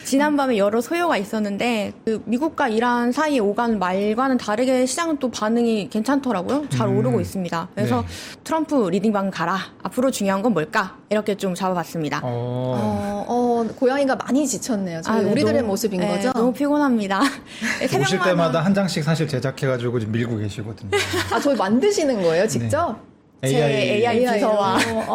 지난밤에 여러 소요가 있었는데 그 미국과 이란 사이에 오간 말과는 다르게 시장은 또 반응이 괜찮더라고요. 잘 오르고 있습니다. 그래서 트럼프 리딩방 가라. 앞으로 중요한 건 뭘까? 이렇게 좀 잡아봤습니다. 고양이가 많이 지쳤네요. 우리들의 너무, 모습인 거죠? 너무 피곤합니다. 오실 때마다 한 장씩 사실 제작해가지고 지금 밀고 계시거든요. 저희 만드시는 거예요, 직접? 제 AI 비서와.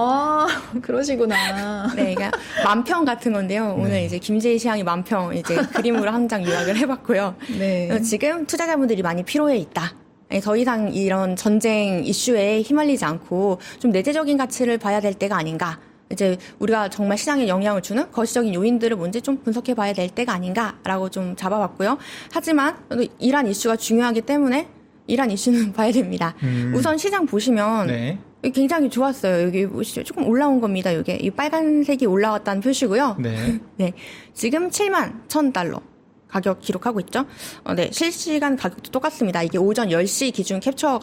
그러시구나. 네, 그러니까 만평 같은 건데요. 오늘 이제 김제희 시향이 만평 이제 그림으로 한 장 요약을 해봤고요. 네. 지금 투자자분들이 많이 피로해 있다. 더 이상 이런 전쟁 이슈에 휘말리지 않고 좀 내재적인 가치를 봐야 될 때가 아닌가. 이제 우리가 정말 시장에 영향을 주는 거시적인 요인들을 먼저 좀 분석해 봐야 될 때가 아닌가라고 좀 잡아봤고요. 하지만 이란 이슈가 중요하기 때문에 이란 이슈는 봐야 됩니다. 우선 시장 보시면 굉장히 좋았어요. 여기 보시죠. 조금 올라온 겁니다. 이게 이 빨간색이 올라왔다는 표시고요. 네. 지금 71,000달러. 가격 기록하고 있죠. 실시간 가격도 똑같습니다. 이게 오전 10시 기준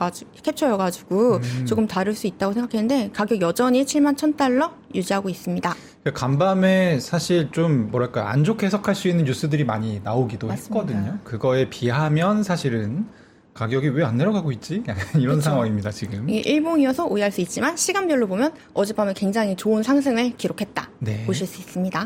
캡처여가지고 조금 다를 수 있다고 생각했는데 가격 여전히 71,000달러 유지하고 있습니다. 간밤에 사실 좀 뭐랄까 안 좋게 해석할 수 있는 뉴스들이 많이 나오기도 맞습니다. 했거든요. 그거에 비하면 사실은 가격이 왜 안 내려가고 있지? 이런 그렇죠. 상황입니다, 지금. 이게 일봉이어서 오해할 수 있지만 시간별로 보면 어젯밤에 굉장히 좋은 상승을 기록했다. 보실 수 있습니다.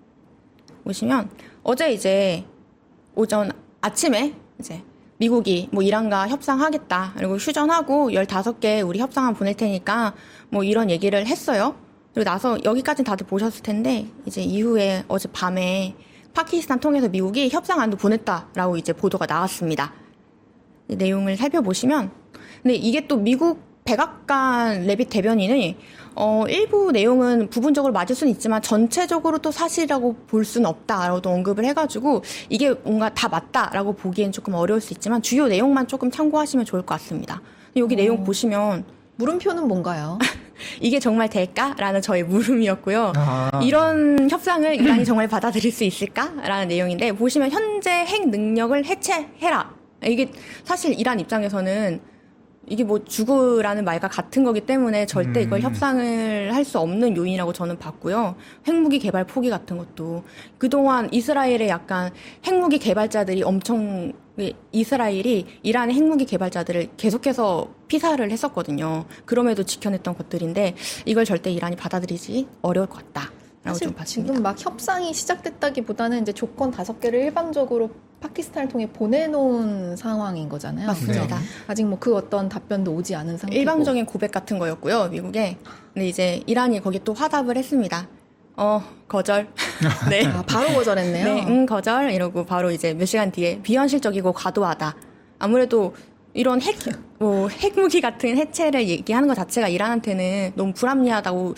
보시면 어제 이제 오전 아침에 이제 미국이 뭐 이란과 협상하겠다. 그리고 휴전하고 15개 우리 협상안 보낼 테니까 뭐 이런 얘기를 했어요. 그리고 나서 여기까지는 다들 보셨을 텐데 이제 이후에 어제 밤에 파키스탄 통해서 미국이 협상안도 보냈다라고 이제 보도가 나왔습니다. 내용을 살펴보시면 근데 이게 또 미국 백악관 레빗 대변인이 일부 내용은 부분적으로 맞을 수는 있지만 전체적으로 또 사실이라고 볼 수는 없다라고 또 언급을 해가지고 이게 뭔가 다 맞다라고 보기엔 조금 어려울 수 있지만 주요 내용만 조금 참고하시면 좋을 것 같습니다. 여기 내용 보시면 물음표는 뭔가요? 이게 정말 될까라는 저의 물음이었고요. 이런 협상을 이란이 정말 받아들일 수 있을까라는 내용인데 보시면 현재 핵 능력을 해체해라. 이게 사실 이란 입장에서는 이게 뭐 죽으라는 말과 같은 거기 때문에 절대 이걸 협상을 할 수 없는 요인이라고 저는 봤고요. 핵무기 개발 포기 같은 것도 그동안 이스라엘의 약간 핵무기 개발자들이 엄청 이스라엘이 이란의 핵무기 개발자들을 계속해서 피살을 했었거든요. 그럼에도 지켜냈던 것들인데 이걸 절대 이란이 받아들이지 어려울 것 같다. 사실 지금 막 협상이 시작됐다기보다는 이제 조건 5개를 일방적으로 파키스탄을 통해 보내놓은 상황인 거잖아요. 맞습니다. 아직 뭐 그 어떤 답변도 오지 않은 상태고. 일방적인 고백 같은 거였고요, 미국에. 근데 이제 이란이 거기에 또 화답을 했습니다. 거절. 네. 바로 거절했네요. 네, 거절. 이러고 바로 이제 몇 시간 뒤에 비현실적이고 과도하다. 아무래도 이런 핵무기 같은 해체를 얘기하는 것 자체가 이란한테는 너무 불합리한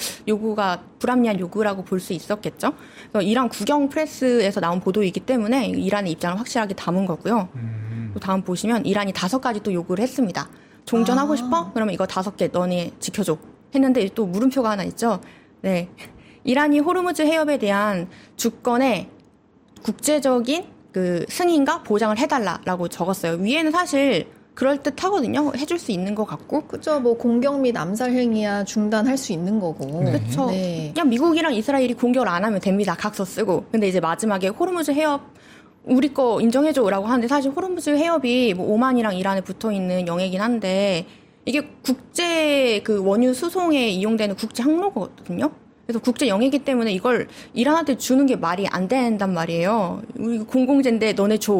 요구라고 볼 수 있었겠죠. 그래서 이란 국영 프레스에서 나온 보도이기 때문에 이란의 입장을 확실하게 담은 거고요. 또 다음 보시면 이란이 5가지 또 요구를 했습니다. 종전하고 싶어? 그러면 이거 5개 너네 지켜줘. 했는데 또 물음표가 하나 있죠. 네. 이란이 호르무즈 해협에 대한 주권의 국제적인 그 승인과 보장을 해달라라고 적었어요. 위에는 사실 그럴듯하거든요. 해줄 수 있는 것 같고. 그죠. 뭐 공격 및 암살 행위야 중단할 수 있는 거고. 그렇죠. 네. 그냥 미국이랑 이스라엘이 공격을 안 하면 됩니다. 각서 쓰고. 근데 이제 마지막에 호르무즈 해협 우리 거 인정해줘라고 하는데 사실 호르무즈 해협이 뭐 오만이랑 이란에 붙어 있는 영해긴 한데 이게 국제 그 원유 수송에 이용되는 국제 항로거든요. 그래서 국제 영해이기 때문에 이걸 이란한테 주는 게 말이 안 된단 말이에요. 우리 공공재인데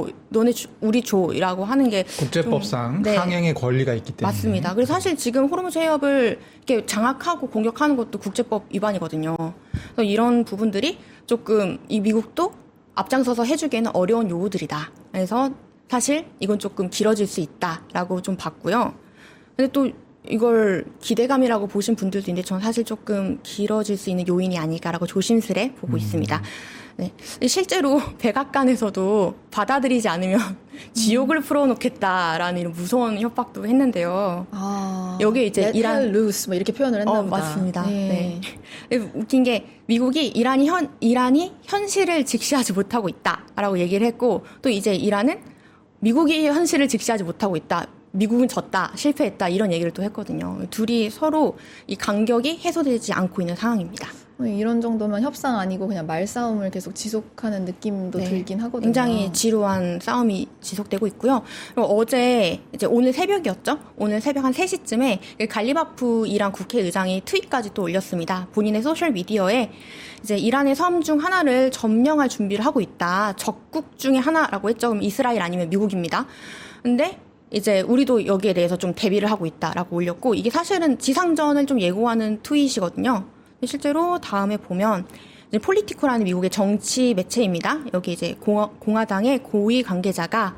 우리 줘라고 하는 게 국제법상 항행의 권리가 있기 때문에 맞습니다. 그래서 사실 지금 호르무즈 해협을 이렇게 장악하고 공격하는 것도 국제법 위반이거든요. 그래서 이런 부분들이 조금 이 미국도 앞장서서 해주기에는 어려운 요구들이다. 그래서 사실 이건 조금 길어질 수 있다라고 좀 봤고요. 근데 또 이걸 기대감이라고 보신 분들도 있는데 저는 사실 조금 길어질 수 있는 요인이 아닐까라고 조심스레 보고 있습니다. 네. 실제로 백악관에서도 받아들이지 않으면 지옥을 풀어놓겠다라는 이런 무서운 협박도 했는데요. 여기에 이제 이란 루스 뭐 이렇게 표현을 했나 보다. 맞습니다. 네. 웃긴 게 미국이 이란이 현실을 직시하지 못하고 있다라고 얘기를 했고 또 이제 이란은 미국이 현실을 직시하지 못하고 있다. 미국은 졌다, 실패했다 이런 얘기를 또 했거든요. 둘이 서로 이 간격이 해소되지 않고 있는 상황입니다. 이런 정도면 협상 아니고 그냥 말싸움을 계속 지속하는 느낌도 들긴 하거든요. 굉장히 지루한 싸움이 지속되고 있고요. 그리고 어제 이제 오늘 새벽이었죠. 오늘 새벽 한 3시쯤에 갈리바프 이란 국회의장이 트윗까지 또 올렸습니다. 본인의 소셜 미디어에 이제 이란의 섬 중 하나를 점령할 준비를 하고 있다. 적국 중에 하나라고 했죠. 그럼 이스라엘 아니면 미국입니다. 근데 이제 우리도 여기에 대해서 좀 대비를 하고 있다라고 올렸고, 이게 사실은 지상전을 좀 예고하는 트윗이거든요. 실제로 다음에 보면 이제 폴리티코라는 미국의 정치 매체입니다. 여기 이제 공화당의 고위 관계자가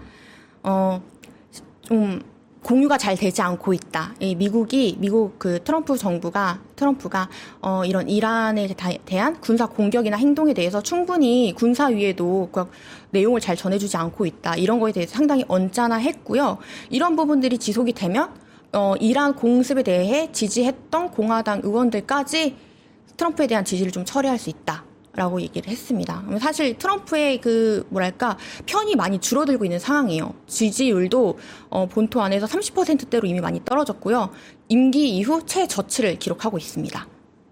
좀 공유가 잘 되지 않고 있다. 이 미국 그 트럼프가 이런 이란에 대한 군사 공격이나 행동에 대해서 충분히 군사위에도 그 내용을 잘 전해주지 않고 있다. 이런 거에 대해서 상당히 언짢아했고요. 이런 부분들이 지속이 되면 이란 공습에 대해 지지했던 공화당 의원들까지 트럼프에 대한 지지를 좀 철회할 수 있다라고 얘기를 했습니다. 사실 트럼프의 편이 많이 줄어들고 있는 상황이에요. 지지율도 본토 안에서 30%대로 이미 많이 떨어졌고요. 임기 이후 최저치를 기록하고 있습니다.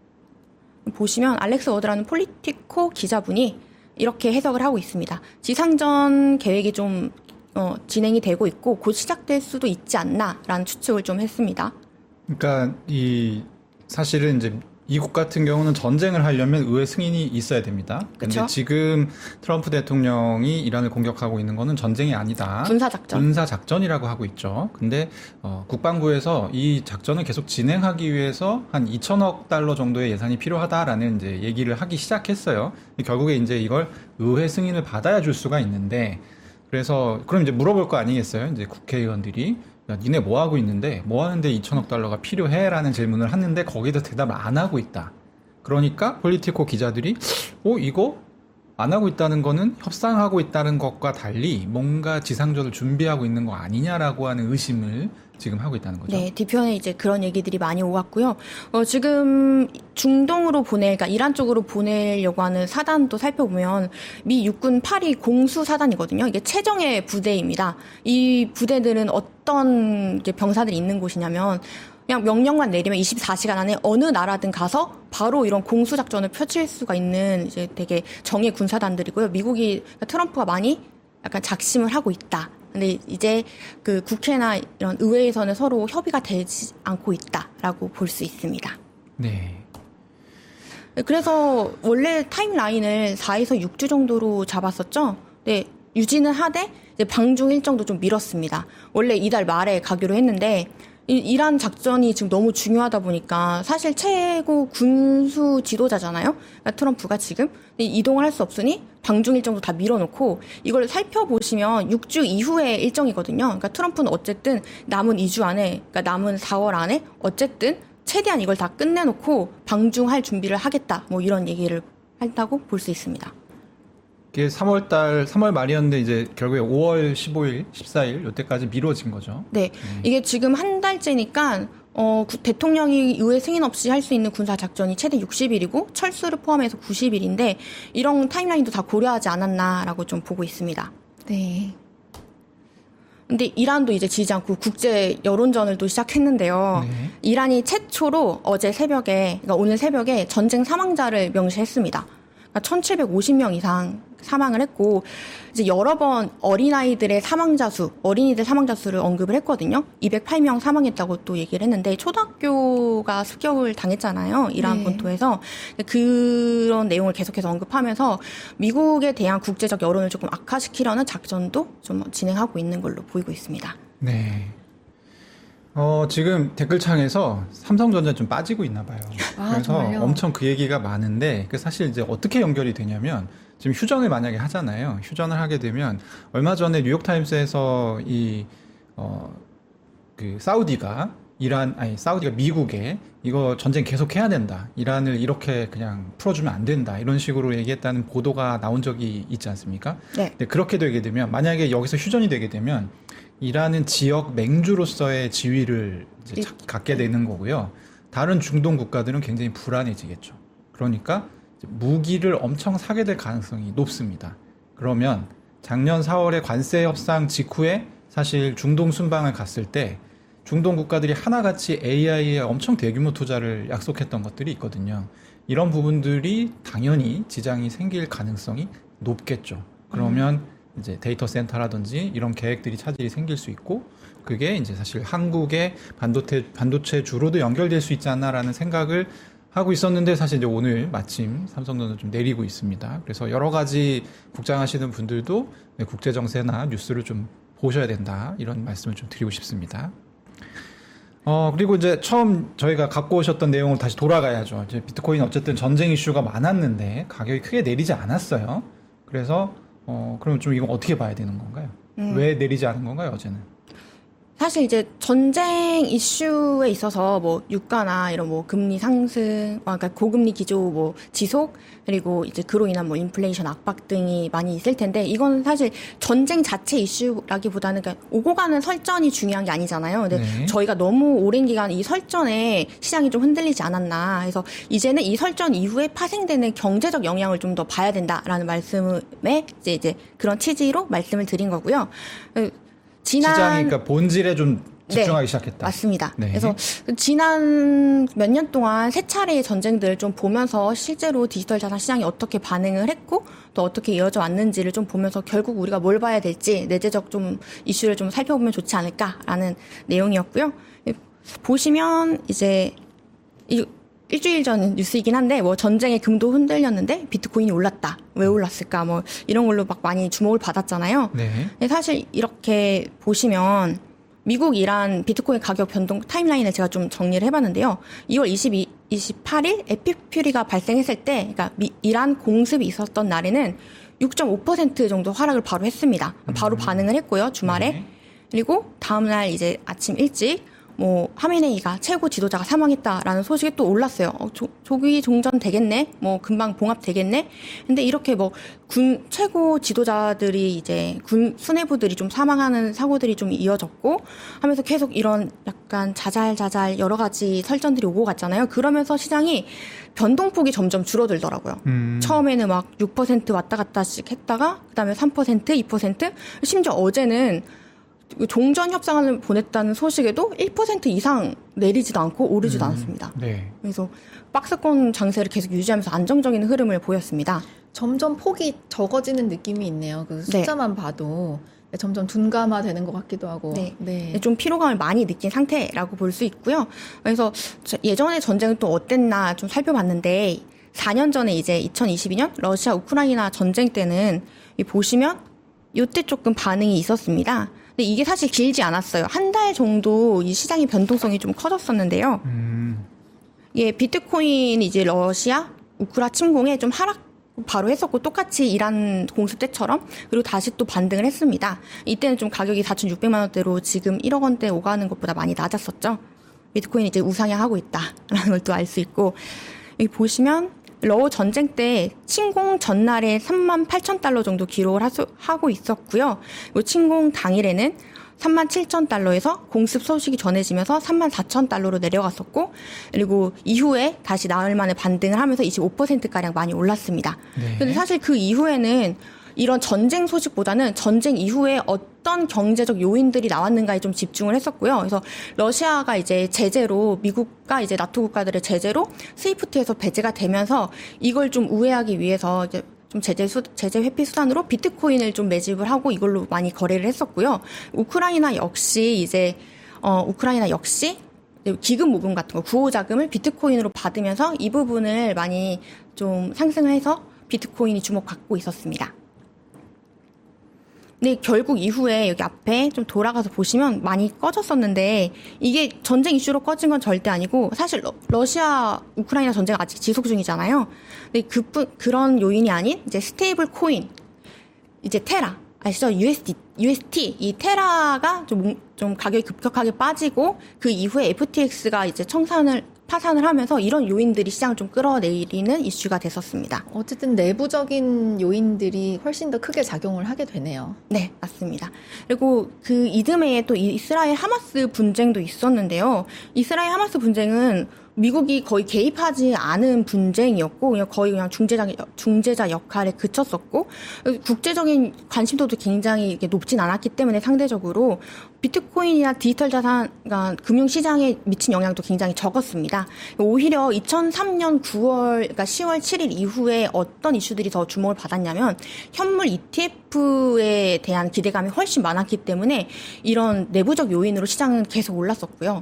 보시면 알렉스 워드라는 폴리티코 기자분이 이렇게 해석을 하고 있습니다. 지상전 계획이 좀 진행이 되고 있고 곧 시작될 수도 있지 않나라는 추측을 좀 했습니다. 그러니까 사실은 이제 미국 같은 경우는 전쟁을 하려면 의회 승인이 있어야 됩니다. 그런데 지금 트럼프 대통령이 이란을 공격하고 있는 거는 전쟁이 아니다. 군사작전이라고 하고 있죠. 근데 국방부에서 이 작전을 계속 진행하기 위해서 한 2천억 달러 정도의 예산이 필요하다라는 이제 얘기를 하기 시작했어요. 결국에 이제 이걸 의회 승인을 받아야 줄 수가 있는데, 그래서 그럼 이제 물어볼 거 아니겠어요? 이제 국회의원들이 야, 니네 뭐 하고 있는데 뭐 하는데 2천억 달러가 필요해? 라는 질문을 하는데 거기다 대답을 안 하고 있다. 그러니까 폴리티코 기자들이 이거 안 하고 있다는 거는 협상하고 있다는 것과 달리 뭔가 지상전을 준비하고 있는 거 아니냐라고 하는 의심을 지금 하고 있다는 거죠. 네, 뒤편에 이제 그런 얘기들이 많이 오갔고요. 지금 중동으로 그러니까 이란 쪽으로 보내려고 하는 사단도 살펴보면 미 육군 8위 공수 사단이거든요. 이게 최정예 부대입니다. 이 부대들은 어떤 이제 병사들이 있는 곳이냐면 그냥 명령만 내리면 24시간 안에 어느 나라든 가서 바로 이런 공수작전을 펼칠 수가 있는 이제 되게 정예 군사단들이고요. 트럼프가 많이 약간 작심을 하고 있다. 근데 이제 그 국회나 이런 의회에서는 서로 협의가 되지 않고 있다라고 볼 수 있습니다. 네. 그래서 원래 타임라인을 4에서 6주 정도로 잡았었죠. 네, 유지는 하되 이제 방중 일정도 좀 미뤘습니다. 원래 이달 말에 가기로 했는데 이란 작전이 지금 너무 중요하다 보니까 사실 최고 군수 지도자잖아요. 그러니까 트럼프가 지금 이동을 할 수 없으니 방중 일정도 다 밀어놓고 이걸 살펴보시면 6주 이후의 일정이거든요. 그러니까 트럼프는 어쨌든 남은 2주 안에, 그러니까 남은 4월 안에 어쨌든 최대한 이걸 다 끝내놓고 방중할 준비를 하겠다. 뭐 이런 얘기를 한다고 볼 수 있습니다. 이게 3월 말이었는데 이제 결국에 5월 15일, 14일 이때까지 미뤄진 거죠. 네. 이게 지금 한 달째니까 대통령이 의회 승인 없이 할 수 있는 군사작전이 최대 60일이고 철수를 포함해서 90일인데 이런 타임라인도 다 고려하지 않았나라고 좀 보고 있습니다. 네. 근데 이란도 이제 지지 않고 국제 여론전을 또 시작했는데요. 네. 이란이 최초로 그러니까 오늘 새벽에 전쟁 사망자를 명시했습니다. 그러니까 1,750명 이상 사망을 했고 이제 여러 번 어린이들 사망자 수를 언급을 했거든요. 208명 사망했다고 또 얘기를 했는데 초등학교가 습격을 당했잖아요. 이란 본토에서. 그런 내용을 계속해서 언급하면서 미국에 대한 국제적 여론을 조금 악화시키려는 작전도 좀 진행하고 있는 걸로 보이고 있습니다. 네. 지금 댓글창에서 삼성전자 좀 빠지고 있나 봐요. 그래서 정말요? 엄청 그 얘기가 많은데 사실 이제 어떻게 연결이 되냐면 지금 휴전을 만약에 하잖아요. 휴전을 하게 되면 얼마 전에 뉴욕타임스에서 사우디가 미국에 이거 전쟁 계속 해야 된다. 이란을 이렇게 그냥 풀어주면 안 된다. 이런 식으로 얘기했다는 보도가 나온 적이 있지 않습니까? 네. 근데 그렇게 되게 되면 만약에 여기서 휴전이 되게 되면 이란은 지역 맹주로서의 지위를 이제 갖게 되는 거고요. 다른 중동 국가들은 굉장히 불안해지겠죠. 그러니까 무기를 엄청 사게 될 가능성이 높습니다. 그러면 작년 4월에 관세 협상 직후에 사실 중동 순방을 갔을 때 중동 국가들이 하나같이 AI에 엄청 대규모 투자를 약속했던 것들이 있거든요. 이런 부분들이 당연히 지장이 생길 가능성이 높겠죠. 그러면 이제 데이터 센터라든지 이런 계획들이 차질이 생길 수 있고, 그게 이제 사실 한국의 반도체 주로도 연결될 수 있지 않나라는 생각을 하고 있었는데, 사실 이제 오늘 마침 삼성전자 좀 내리고 있습니다. 그래서 여러 가지 국장하시는 분들도 국제 정세나 뉴스를 좀 보셔야 된다, 이런 말씀을 좀 드리고 싶습니다. 그리고 이제 처음 저희가 갖고 오셨던 내용을 다시 돌아가야죠. 이제 비트코인 어쨌든 전쟁 이슈가 많았는데 가격이 크게 내리지 않았어요. 그래서 그럼 좀 이건 어떻게 봐야 되는 건가요? 왜 내리지 않은 건가요, 어제는? 사실 이제 전쟁 이슈에 있어서 뭐 유가나 이런 뭐 금리 상승, 그러니까 고금리 기조 뭐 지속, 그리고 이제 그로 인한 뭐 인플레이션 압박 등이 많이 있을 텐데, 이건 사실 전쟁 자체 이슈라기보다는 그러니까 오고 가는 설전이 중요한 게 아니잖아요. 근데 네. 저희가 너무 오랜 기간 이 설전에 시장이 좀 흔들리지 않았나 해서 이제는 이 설전 이후에 파생되는 경제적 영향을 좀 더 봐야 된다라는 말씀에 이제 그런 취지로 말씀을 드린 거고요. 시장이 그러니까 본질에 좀 집중하기 시작했다. 맞습니다. 네. 그래서 지난 몇 년 동안 세 차례의 전쟁들을 좀 보면서 실제로 디지털 자산 시장이 어떻게 반응을 했고 또 어떻게 이어져 왔는지를 좀 보면서 결국 우리가 뭘 봐야 될지 내재적 좀 이슈를 좀 살펴보면 좋지 않을까라는 내용이었고요. 보시면 이제 일주일 전 뉴스이긴 한데 뭐 전쟁의 금도 흔들렸는데 비트코인이 올랐다. 왜 올랐을까? 뭐 이런 걸로 막 많이 주목을 받았잖아요. 네. 근데 사실 이렇게 보시면 미국 이란 비트코인 가격 변동 타임라인을 제가 좀 정리를 해봤는데요. 2월 28일 에피퓨리가 발생했을 때, 그러니까 이란 공습이 있었던 날에는 6.5% 정도 하락을 바로 했습니다. 바로 반응을 했고요, 주말에. 네. 그리고 다음날 이제 아침 일찍 뭐 하메네이가 최고 지도자가 사망했다라는 소식이 또 올랐어요. 조기 종전 되겠네, 뭐 금방 봉합 되겠네. 근데 이렇게 뭐 군 최고 지도자들이 이제 군 수뇌부들이 좀 사망하는 사고들이 좀 이어졌고 하면서 계속 이런 약간 자잘자잘 여러 가지 설전들이 오고 갔잖아요. 그러면서 시장이 변동폭이 점점 줄어들더라고요. 처음에는 막 6% 왔다 갔다씩 했다가 그다음에 3%, 2%, 심지어 어제는 종전 협상안을 보냈다는 소식에도 1% 이상 내리지도 않고 오르지도 않았습니다. 네. 그래서 박스권 장세를 계속 유지하면서 안정적인 흐름을 보였습니다. 점점 폭이 적어지는 느낌이 있네요. 그 숫자만 네. 봐도 점점 둔감화되는 것 같기도 하고. 네. 네. 좀 피로감을 많이 느낀 상태라고 볼 수 있고요. 그래서 예전에 전쟁은 또 어땠나 좀 살펴봤는데 4년 전에 이제 2022년 러시아 우크라이나 전쟁 때는 보시면 이때 조금 반응이 있었습니다. 근데 이게 사실 길지 않았어요. 한 달 정도 이 시장의 변동성이 좀 커졌었는데요. 예, 비트코인 이제 러시아, 우크라 침공에 좀 하락 바로 했었고 똑같이 이란 공습 때처럼 그리고 다시 또 반등을 했습니다. 이때는 좀 가격이 4,600만 원대로 지금 1억 원대 오가는 것보다 많이 낮았었죠. 비트코인이 이제 우상향하고 있다라는 걸 또 알 수 있고 여기 보시면 러우 전쟁 때 침공 전날에 38,000달러 정도 기록을 하고 있었고요. 침공 당일에는 37,000달러에서 공습 소식이 전해지면서 34,000달러로 내려갔었고 그리고 이후에 다시 나흘 만에 반등을 하면서 25%가량 많이 올랐습니다. 그런데 네. 사실 그 이후에는 이런 전쟁 소식보다는 전쟁 이후에 어떤 경제적 요인들이 나왔는가에 좀 집중을 했었고요. 그래서 러시아가 이제 제재로 미국과 이제 나토 국가들의 제재로 스위프트에서 배제가 되면서 이걸 좀 우회하기 위해서 이제 좀 제재 회피 수단으로 비트코인을 좀 매집을 하고 이걸로 많이 거래를 했었고요. 우크라이나 역시 기금 모금 같은 거 구호 자금을 비트코인으로 받으면서 이 부분을 많이 좀 상승해서 비트코인이 주목받고 있었습니다. 근데 결국 이후에 여기 앞에 좀 돌아가서 보시면 많이 꺼졌었는데 이게 전쟁 이슈로 꺼진 건 절대 아니고 사실 러시아 우크라이나 전쟁 아직 지속 중이잖아요. 근데 그런 요인이 아닌 이제 스테이블 코인 이제 테라 아시죠? UST 이 테라가 좀 가격이 급격하게 빠지고 그 이후에 FTX가 이제 파산을 하면서 이런 요인들이 시장을 좀 끌어내리는 이슈가 됐었습니다. 어쨌든 내부적인 요인들이 훨씬 더 크게 작용을 하게 되네요. 네, 맞습니다. 그리고 그 이듬해에 또 이스라엘 하마스 분쟁도 있었는데요. 이스라엘 하마스 분쟁은 미국이 거의 개입하지 않은 분쟁이었고 거의 그냥 중재자 역할에 그쳤었고 국제적인 관심도도 굉장히 높진 않았기 때문에 상대적으로 비트코인이나 디지털 자산, 그러니까 금융시장에 미친 영향도 굉장히 적었습니다. 오히려 2003년 9월, 그러니까 10월 7일 이후에 어떤 이슈들이 더 주목을 받았냐면 현물 ETF에 대한 기대감이 훨씬 많았기 때문에 이런 내부적 요인으로 시장은 계속 올랐었고요.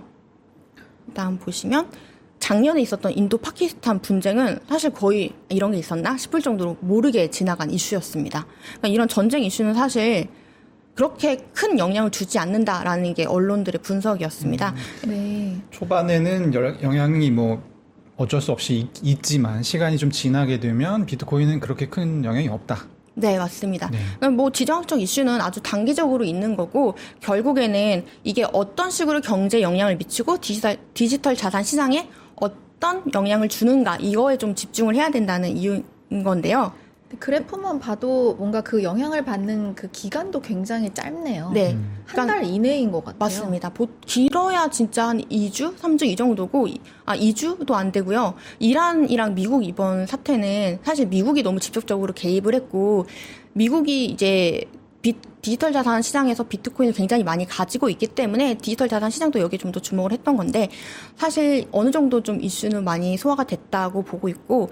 다음 보시면 작년에 있었던 인도 파키스탄 분쟁은 사실 거의 이런 게 있었나 싶을 정도로 모르게 지나간 이슈였습니다. 그러니까 이런 전쟁 이슈는 사실 그렇게 큰 영향을 주지 않는다라는 게 언론들의 분석이었습니다. 네. 초반에는 영향이 뭐 어쩔 수 없이 있지만 시간이 좀 지나게 되면 비트코인은 그렇게 큰 영향이 없다. 네, 맞습니다. 네. 뭐 지정학적 이슈는 아주 단기적으로 있는 거고 결국에는 이게 어떤 식으로 경제에 영향을 미치고 디지털 자산 시장에 어떤 영향을 주는가 이거에 좀 집중을 해야 된다는 이유인 건데요. 그래프만 봐도 뭔가 그 영향을 받는 그 기간도 굉장히 짧네요. 네. 한 달 이내인 것 같아요. 맞습니다. 길어야 진짜 한 2주? 3주 이 정도고, 2주도 안 되고요. 이란이랑 미국 이번 사태는 사실 미국이 너무 직접적으로 개입을 했고, 미국이 이제 디지털 자산 시장에서 비트코인을 굉장히 많이 가지고 있기 때문에 디지털 자산 시장도 여기에 좀 더 주목을 했던 건데, 사실 어느 정도 좀 이슈는 많이 소화가 됐다고 보고 있고,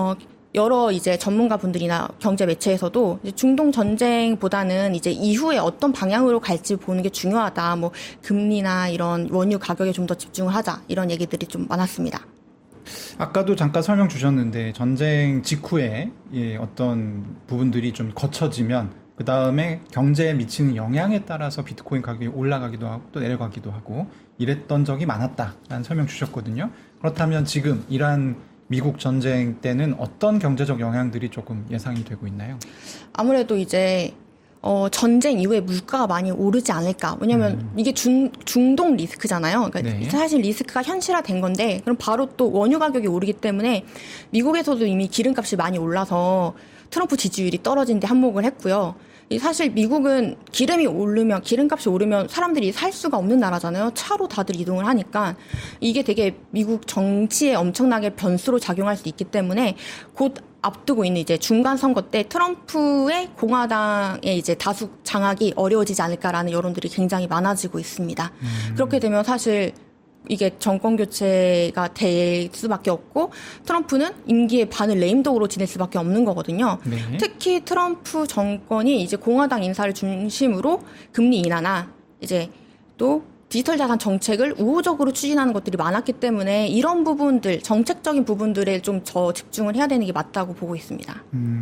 여러 이제 전문가분들이나 경제 매체에서도 이제 중동 전쟁보다는 이제 이후에 어떤 방향으로 갈지 보는 게 중요하다. 뭐 금리나 이런 원유 가격에 좀 더 집중을 하자. 이런 얘기들이 좀 많았습니다. 아까도 잠깐 설명 주셨는데 전쟁 직후에 어떤 부분들이 좀 거쳐지면 그 다음에 경제에 미치는 영향에 따라서 비트코인 가격이 올라가기도 하고 또 내려가기도 하고 이랬던 적이 많았다라는 설명 주셨거든요. 그렇다면 지금 이란 미국 전쟁 때는 어떤 경제적 영향들이 조금 예상이 되고 있나요? 아무래도 이제 전쟁 이후에 물가가 많이 오르지 않을까. 왜냐면 이게 중동 리스크잖아요. 그러니까 네. 사실 리스크가 현실화된 건데 그럼 바로 또 원유 가격이 오르기 때문에 미국에서도 이미 기름값이 많이 올라서 트럼프 지지율이 떨어진 데 한몫을 했고요. 사실 미국은 기름값이 오르면 사람들이 살 수가 없는 나라잖아요. 차로 다들 이동을 하니까 이게 되게 미국 정치에 엄청나게 변수로 작용할 수 있기 때문에 곧 앞두고 있는 이제 중간 선거 때 트럼프의 공화당의 이제 다수 장악이 어려워지지 않을까라는 여론들이 굉장히 많아지고 있습니다. 그렇게 되면 사실 이게 정권 교체가 될 수밖에 없고 트럼프는 임기의 반을 레임덕으로 지낼 수밖에 없는 거거든요. 네. 특히 트럼프 정권이 이제 공화당 인사를 중심으로 금리 인하나 이제 또 디지털 자산 정책을 우호적으로 추진하는 것들이 많았기 때문에 이런 부분들, 정책적인 부분들에 좀 더 집중을 해야 되는 게 맞다고 보고 있습니다.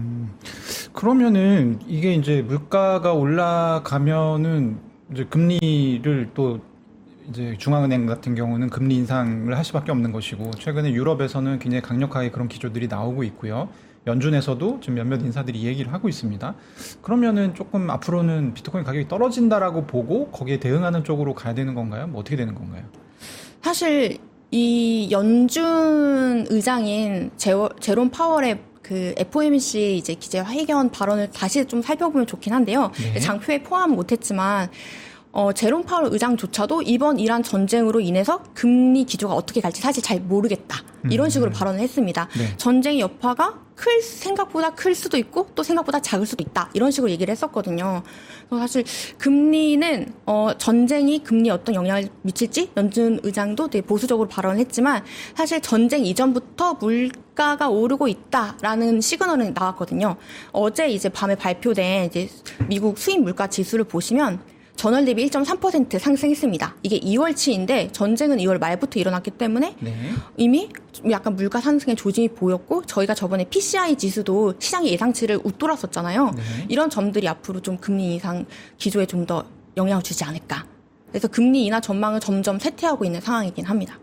그러면은 이게 이제 물가가 올라가면은 이제 금리를 또 이제 중앙은행 같은 경우는 금리 인상을 할 수밖에 없는 것이고 최근에 유럽에서는 굉장히 강력하게 그런 기조들이 나오고 있고요. 연준에서도 지금 몇몇 인사들이 얘기를 하고 있습니다. 그러면은 조금 앞으로는 비트코인 가격이 떨어진다라고 보고 거기에 대응하는 쪽으로 가야 되는 건가요? 뭐 어떻게 되는 건가요? 사실 이 연준 의장인 제롬 파월의 그 FOMC 이제 기자회견 발언을 다시 좀 살펴보면 좋긴 한데요. 네. 장표에 포함 못했지만 제롬 파월 의장조차도 이번 이란 전쟁으로 인해서 금리 기조가 어떻게 갈지 사실 잘 모르겠다. 이런 식으로 발언을 했습니다. 네. 전쟁의 여파가 생각보다 클 수도 있고 또 생각보다 작을 수도 있다. 이런 식으로 얘기를 했었거든요. 그래서 사실 금리는 전쟁이 금리에 어떤 영향을 미칠지 연준 의장도 되게 보수적으로 발언을 했지만 사실 전쟁 이전부터 물가가 오르고 있다라는 시그널은 나왔거든요. 어제 이제 밤에 발표된 이제 미국 수입 물가 지수를 보시면 전월 대비 1.3% 상승했습니다. 이게 2월치인데 전쟁은 2월 말부터 일어났기 때문에 네. 이미 약간 물가 상승의 조짐이 보였고 저희가 저번에 PCI 지수도 시장의 예상치를 웃돌았었잖아요. 네. 이런 점들이 앞으로 좀 금리 인상 기조에 좀 더 영향을 주지 않을까. 그래서 금리 인하 전망을 점점 쇠퇴하고 있는 상황이긴 합니다.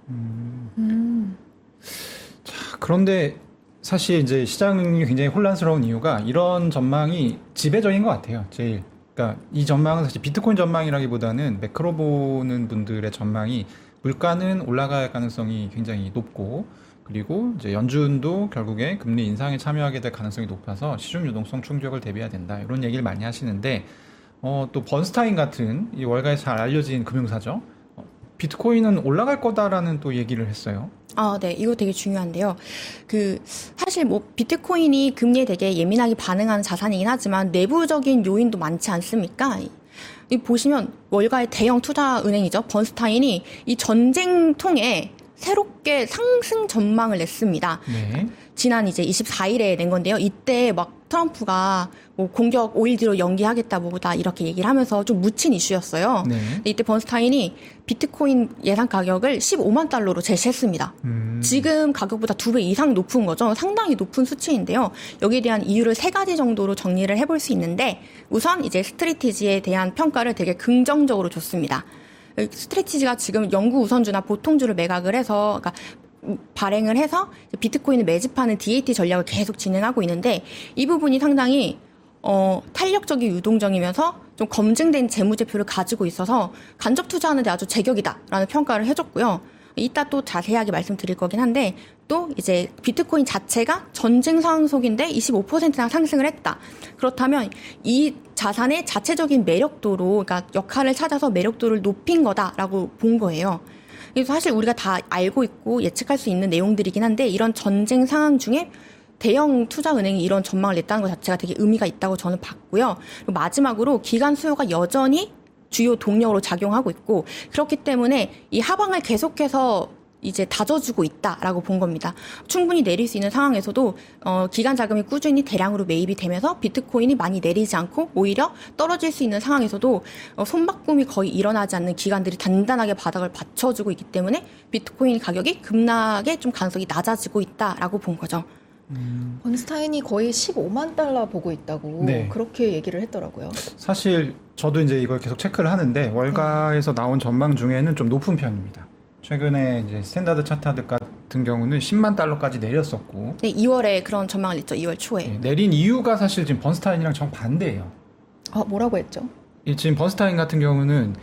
자, 그런데 사실 이제 시장이 굉장히 혼란스러운 이유가 이런 전망이 지배적인 것 같아요. 제일. 그러니까 이 전망은 사실 비트코인 전망이라기보다는 매크로 보는 분들의 전망이 물가는 올라갈 가능성이 굉장히 높고 그리고 이제 연준도 결국에 금리 인상에 참여하게 될 가능성이 높아서 시중 유동성 충격을 대비해야 된다 이런 얘기를 많이 하시는데 또 번스타인 같은 이 월가에 잘 알려진 금융사죠. 비트코인은 올라갈 거다라는 또 얘기를 했어요. 네. 이거 되게 중요한데요. 사실 비트코인이 금리에 되게 예민하게 반응하는 자산이긴 하지만 내부적인 요인도 많지 않습니까? 보시면 월가의 대형 투자은행이죠. 번스타인이 이 전쟁 통해 새롭게 상승 전망을 냈습니다. 네. 지난 이제 24일에 낸 건데요. 이때 트럼프가 공격 5일 뒤로 연기하겠다 뭐다 이렇게 얘기를 하면서 좀 묻힌 이슈였어요. 네. 이때 번스타인이 비트코인 예상 가격을 15만 달러로 제시했습니다. 지금 가격보다 2배 이상 높은 거죠. 상당히 높은 수치인데요. 여기에 대한 이유를 3가지 정도로 정리를 해볼 수 있는데 우선 이제 스트래티지에 대한 평가를 되게 긍정적으로 줬습니다. 스트래티지가 지금 영구 우선주나 보통주를 매각을 해서 발행을 해서 비트코인을 매집하는 DAT 전략을 계속 진행하고 있는데 이 부분이 상당히 탄력적이고 유동적이면서 좀 검증된 재무제표를 가지고 있어서 간접 투자하는 데 아주 제격이다라는 평가를 해줬고요. 이따 또 자세하게 말씀드릴 거긴 한데 또 이제 비트코인 자체가 전쟁 상황 속인데 25%나 상승을 했다. 그렇다면 이 자산의 자체적인 매력도로 그러니까 역할을 찾아서 매력도를 높인 거다라고 본 거예요. 그래서 사실 우리가 다 알고 있고 예측할 수 있는 내용들이긴 한데 이런 전쟁 상황 중에 대형 투자은행이 이런 전망을 냈다는 것 자체가 되게 의미가 있다고 저는 봤고요. 그리고 마지막으로 기관 수요가 여전히 주요 동력으로 작용하고 있고 그렇기 때문에 이 하방을 계속해서 이제 다져주고 있다라고 본 겁니다. 충분히 내릴 수 있는 상황에서도 기관 자금이 꾸준히 대량으로 매입이 되면서 비트코인이 많이 내리지 않고 오히려 떨어질 수 있는 상황에서도 손바꿈이 거의 일어나지 않는 기관들이 단단하게 바닥을 받쳐주고 있기 때문에 비트코인 가격이 급락의 좀 가능성이 낮아지고 있다라고 본 거죠. 번스타인이 거의 15만 달러 보고 있다고 네. 그렇게 얘기를 했더라고요. 사실 저도 이제 이걸 계속 체크를 하는데 월가에서 나온 전망 중에는 좀 높은 편입니다. 최근에 이제 스탠다드 차타드 같은 경우는 10만 달러까지 내렸었고. 네, 2월에 그런 전망을 냈죠. 2월 초에. 네, 내린 이유가 사실 지금 번스타인이랑 정반대예요. 뭐라고 했죠? 지금 번스타인 같은 경우는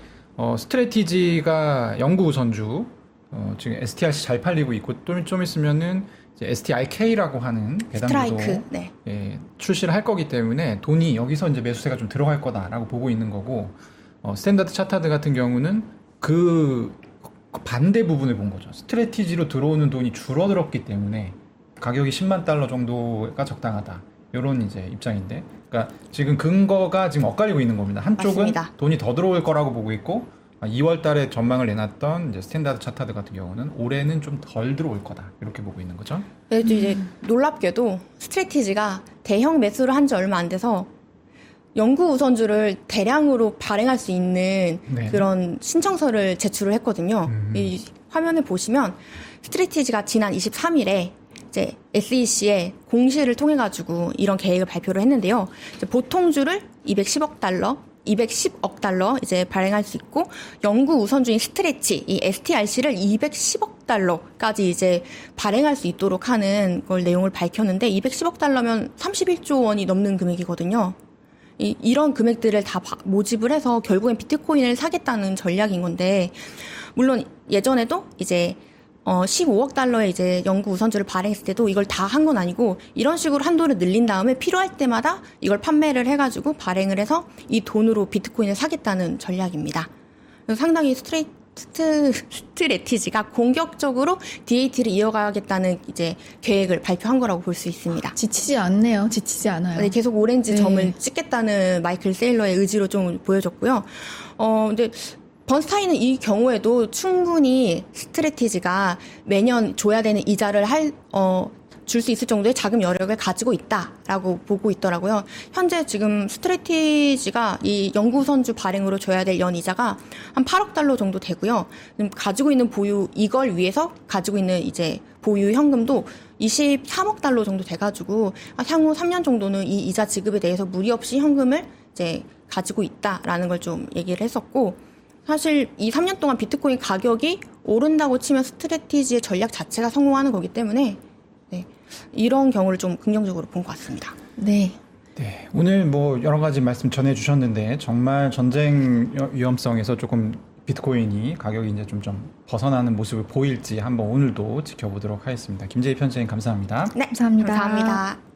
스트래티지가 영구 우선주, 지금 STRC 잘 팔리고 있고 또 좀 있으면은 이제 STRK라고 하는 배당주도 네. 출시를 할 거기 때문에 돈이 여기서 이제 매수세가 좀 들어갈 거다라고 보고 있는 거고 스탠다드 차타드 같은 경우는 그 반대 부분을 본 거죠. 스트래티지로 들어오는 돈이 줄어들었기 때문에 가격이 10만 달러 정도가 적당하다. 이런 이제 입장인데, 그러니까 지금 근거가 지금 엇갈리고 있는 겁니다. 한쪽은 맞습니다. 돈이 더 들어올 거라고 보고 있고, 2월 달에 전망을 내놨던 이제 스탠다드 차타드 같은 경우는 올해는 좀 덜 들어올 거다. 이렇게 보고 있는 거죠. 네, 이제 놀랍게도 스트래티지가 대형 매수를 한 지 얼마 안 돼서 영구 우선주를 대량으로 발행할 수 있는 네. 그런 신청서를 제출을 했거든요. 이 화면을 보시면 스트래티지가 지난 23일에 이제 SEC에 공시를 통해 가지고 이런 계획을 발표를 했는데요. 이제 보통주를 210억 달러 이제 발행할 수 있고 영구 우선주인 스트레치 이 STRC를 210억 달러까지 이제 발행할 수 있도록 하는 걸 내용을 밝혔는데 210억 달러면 31조 원이 넘는 금액이거든요. 이런 금액들을 다 모집을 해서 결국엔 비트코인을 사겠다는 전략인 건데, 물론 예전에도 이제 15억 달러의 이제 영구 우선주를 발행했을 때도 이걸 다 한 건 아니고 이런 식으로 한도를 늘린 다음에 필요할 때마다 이걸 판매를 해가지고 발행을 해서 이 돈으로 비트코인을 사겠다는 전략입니다. 그래서 상당히 스트래티지가 공격적으로 DAT를 이어가겠다는 이제 계획을 발표한 거라고 볼 수 있습니다. 지치지 않네요. 지치지 않아요. 네, 계속 오렌지 점을 찍겠다는 마이클 세일러의 의지로 좀 보여졌고요. 근데 번스타인은 이 경우에도 충분히 스트래티지가 매년 줘야 되는 이자를 줄 수 있을 정도의 자금 여력을 가지고 있다라고 보고 있더라고요. 현재 지금 스트래티지가 이 영구선주 발행으로 줘야 될 연이자가 한 8억 달러 정도 되고요. 가지고 있는 이걸 위해서 가지고 있는 이제 보유 현금도 23억 달러 정도 돼가지고 향후 3년 정도는 이 이자 지급에 대해서 무리 없이 현금을 이제 가지고 있다라는 걸 좀 얘기를 했었고, 사실 이 3년 동안 비트코인 가격이 오른다고 치면 스트래티지의 전략 자체가 성공하는 거기 때문에 네, 이런 경우를 좀 긍정적으로 본 것 같습니다. 네. 네, 오늘 뭐 여러 가지 말씀 전해주셨는데 정말 전쟁 위험성에서 조금 비트코인이 가격이 이제 좀 벗어나는 모습을 보일지 한번 오늘도 지켜보도록 하겠습니다. 김재희 편집장님 감사합니다. 네, 감사합니다.